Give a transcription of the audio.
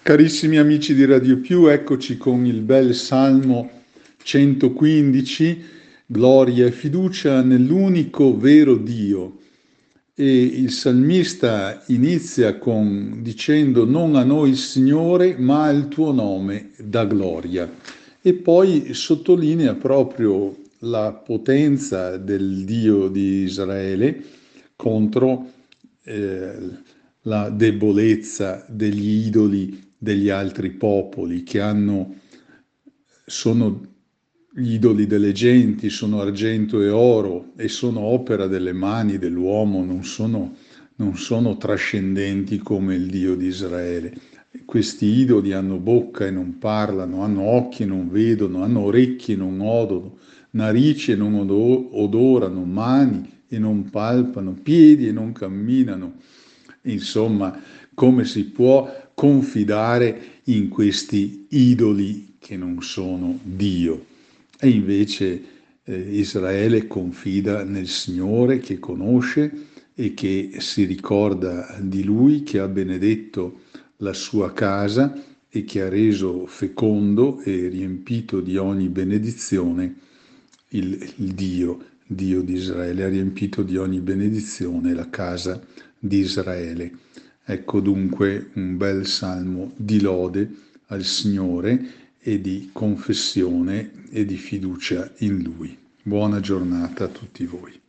Carissimi amici di Radio Più, eccoci con il bel Salmo 115, Gloria e fiducia nell'unico vero Dio. E il salmista inizia dicendo: non a noi Signore, ma al tuo nome dà gloria. E poi sottolinea proprio la potenza del Dio di Israele contro la debolezza degli idoli degli altri popoli sono gli idoli delle genti, sono argento e oro e sono opera delle mani dell'uomo, non sono trascendenti come il Dio di Israele. Questi idoli hanno bocca e non parlano, hanno occhi e non vedono, hanno orecchie e non odono, narici e non odorano, mani e non palpano, piedi e non camminano. Insomma, come si può confidare in questi idoli che non sono Dio? E invece Israele confida nel Signore che conosce e che si ricorda di Lui, che ha benedetto la sua casa e che ha reso fecondo e riempito di ogni benedizione il Dio di Israele, ha riempito di ogni benedizione la casa di Israele. Ecco dunque un bel salmo di lode al Signore e di confessione e di fiducia in Lui. Buona giornata a tutti voi.